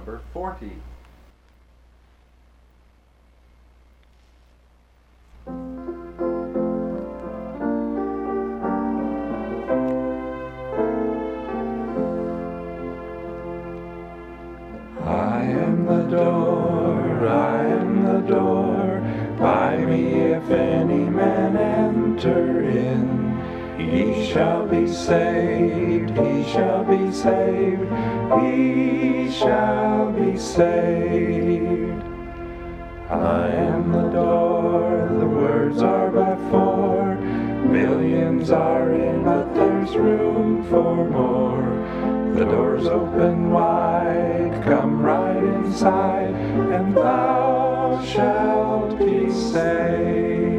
number 40. I am the door, I am the door, by me if any man enter in, he shall be saved, he shall be saved, he shall be saved. I am the door, the words are by four, millions are in, but there's room for more. The door's open wide, come right inside, and thou shalt be saved.